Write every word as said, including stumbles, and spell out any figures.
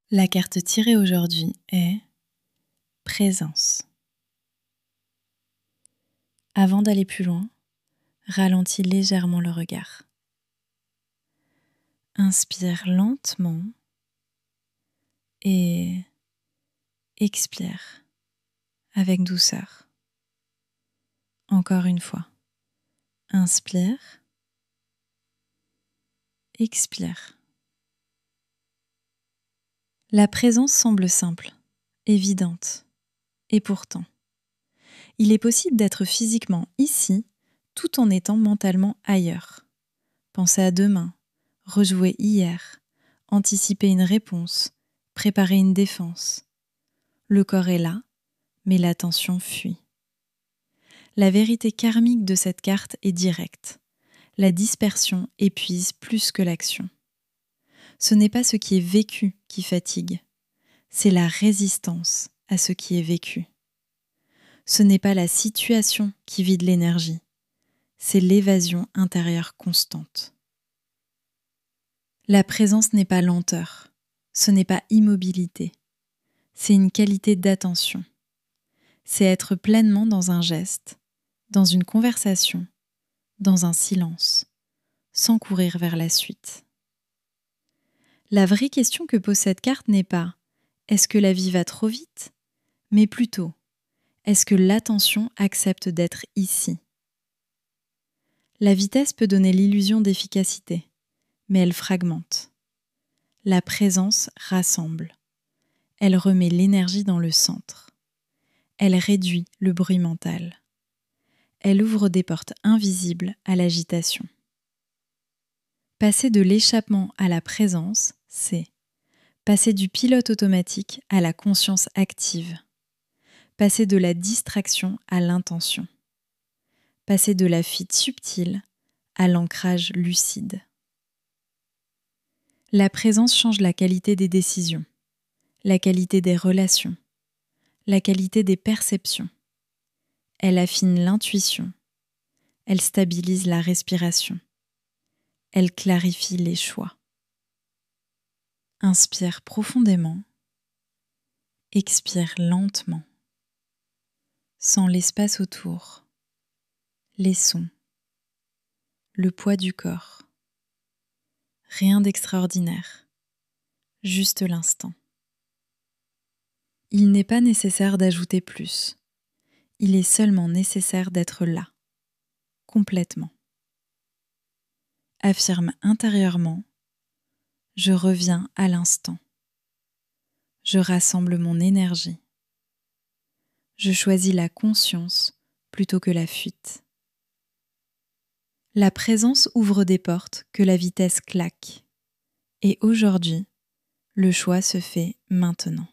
La carte tirée aujourd'hui est présence. Avant d'aller plus loin, ralentis légèrement le regard. Inspire lentement et expire avec douceur. Encore une fois. Inspire, expire. La présence semble simple, évidente, et pourtant, il est possible d'être physiquement ici tout en étant mentalement ailleurs. Penser à demain, rejouer hier, anticiper une réponse, préparer une défense. Le corps est là, mais l'attention fuit. La vérité karmique de cette carte est directe. La dispersion épuise plus que l'action. Ce n'est pas ce qui est vécu qui fatigue, c'est la résistance à ce qui est vécu. Ce n'est pas la situation qui vide l'énergie, c'est l'évasion intérieure constante. La présence n'est pas lenteur, ce n'est pas immobilité, c'est une qualité d'attention. C'est être pleinement dans un geste, dans une conversation, dans un silence, sans courir vers la suite. La vraie question que pose cette carte n'est pas « est-ce que la vie va trop vite ?», mais plutôt « est-ce que l'attention accepte d'être ici ?» La vitesse peut donner l'illusion d'efficacité, mais elle fragmente. La présence rassemble. Elle remet l'énergie dans le centre. Elle réduit le bruit mental. Elle ouvre des portes invisibles à l'agitation. Passer de l'échappement à la présence, c'est passer du pilote automatique à la conscience active, passer de la distraction à l'intention, passer de la fuite subtile à l'ancrage lucide. La présence change la qualité des décisions, la qualité des relations, la qualité des perceptions. Elle affine l'intuition, elle stabilise la respiration, elle clarifie les choix. Inspire profondément, expire lentement. Sens l'espace autour, les sons, le poids du corps. Rien d'extraordinaire, juste l'instant. Il n'est pas nécessaire d'ajouter plus, il est seulement nécessaire d'être là, complètement. Affirme intérieurement, je reviens à l'instant. Je rassemble mon énergie. Je choisis la conscience plutôt que la fuite. La présence ouvre des portes que la vitesse claque. Et aujourd'hui, le choix se fait maintenant.